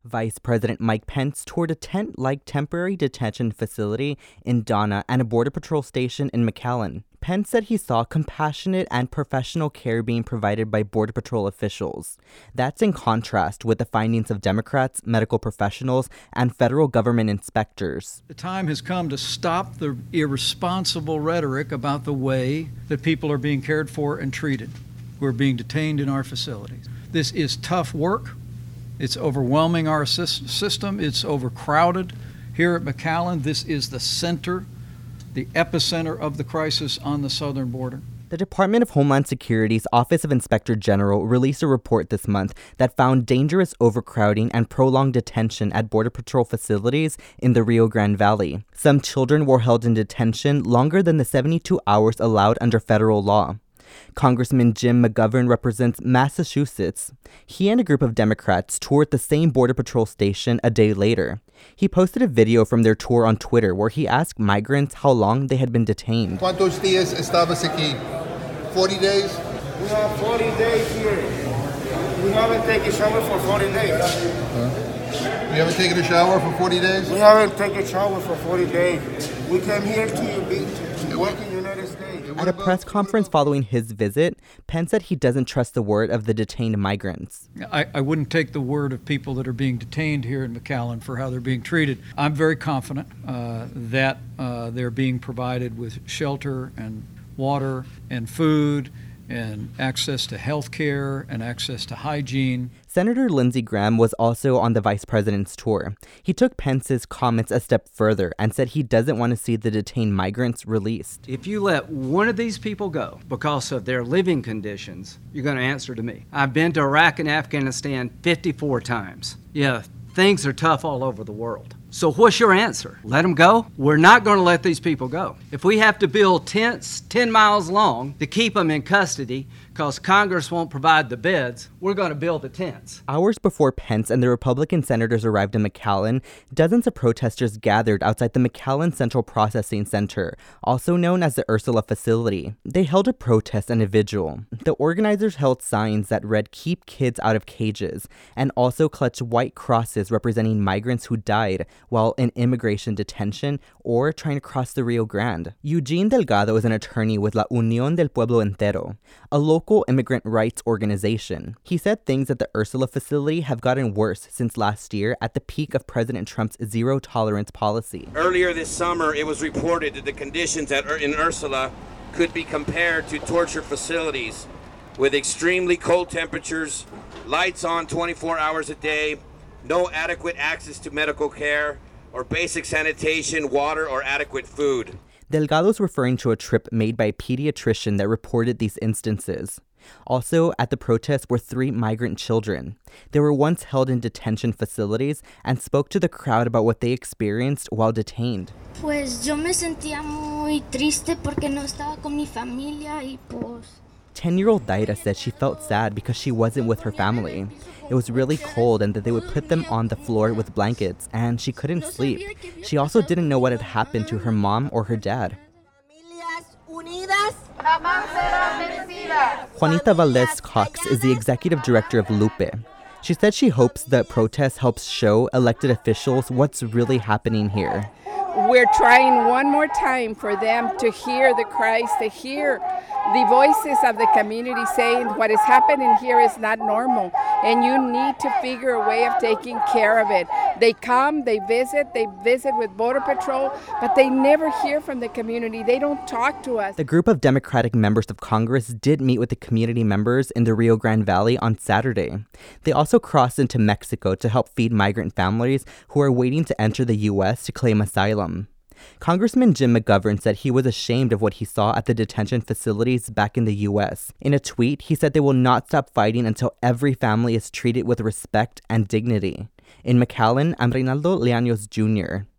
Vice President Mike Pence toured a tent-like temporary detention facility in Donna and a Border Patrol station in McAllen. Pence said he saw compassionate and professional care being provided by Border Patrol officials. That's in contrast with the findings of Democrats, medical professionals, and federal government inspectors. The time has come to stop the irresponsible rhetoric about the way that people are being cared for and treated who are being detained in our facilities. This is tough work. It's overwhelming our system. It's overcrowded. Here at McAllen, this is the center, the epicenter of the crisis on the southern border. The Department of Homeland Security's Office of Inspector General released a report this month that found dangerous overcrowding and prolonged detention at Border Patrol facilities in the Rio Grande Valley. Some children were held in detention longer than the 72 hours allowed under federal law. Congressman Jim McGovern represents Massachusetts. He and a group of Democrats toured the same Border Patrol station a day later. He posted a video from their tour on Twitter where he asked migrants how long they had been detained. ¿Cuántos días estabas aquí? 40 days? We have 40 days here. We haven't taken a shower for 40 days. You haven't taken a shower for 40 days? We haven't taken a shower for 40 days. We came here to work in the United States. At a press conference following his visit, Pence said he doesn't trust the word of the detained migrants. I wouldn't take the word of people that are being detained here in McAllen for how they're being treated. I'm very confident that they're being provided with shelter and water and food and access to health care and access to hygiene. Senator Lindsey Graham was also on the vice president's tour. He took Pence's comments a step further and said he doesn't want to see the detained migrants released. If you let one of these people go because of their living conditions, you're going to answer to me. I've been to Iraq and Afghanistan 54 times. Yeah, things are tough all over the world. So what's your answer? Let them go? We're not going to let these people go. If we have to build tents 10 miles long to keep them in custody because Congress won't provide the beds, we're going to build the tents. Hours before Pence and the Republican senators arrived in McAllen, dozens of protesters gathered outside the McAllen Central Processing Center, also known as the Ursula facility. They held a protest and a vigil. The organizers held signs that read "Keep kids out of cages," and also clutched white crosses representing migrants who died while in immigration detention or trying to cross the Rio Grande. Eugene Delgado is an attorney with La Unión del Pueblo Entero, a local immigrant rights organization. He said things at the Ursula facility have gotten worse since last year at the peak of President Trump's zero-tolerance policy. Earlier this summer, it was reported that the conditions in Ursula could be compared to torture facilities with extremely cold temperatures, lights on 24 hours a day, no adequate access to medical care or basic sanitation, water, or adequate food. Delgado's referring to a trip made by a pediatrician that reported these instances. Also, at the protest were 3 migrant children. They were once held in detention facilities and spoke to the crowd about what they experienced while detained. Pues yo me sentía muy triste porque no estaba con mi familia y pues 10-year-old Daira said she felt sad because she wasn't with her family. It was really cold and that they would put them on the floor with blankets, and she couldn't sleep. She also didn't know what had happened to her mom or her dad. Juanita Valdez Cox is the executive director of Lupe. She said she hopes the protest helps show elected officials what's really happening here. We're trying one more time for them to hear the cries, to hear the voices of the community saying what is happening here is not normal and you need to figure a way of taking care of it. They come, they visit with Border Patrol, but they never hear from the community. They don't talk to us. The group of Democratic members of Congress did meet with the community members in the Rio Grande Valley on Saturday. They also crossed into Mexico to help feed migrant families who are waiting to enter the U.S. to claim asylum. Congressman Jim McGovern said he was ashamed of what he saw at the detention facilities back in the U.S. In a tweet, he said they will not stop fighting until every family is treated with respect and dignity. In McAllen, I'm Reynaldo Leaños Jr.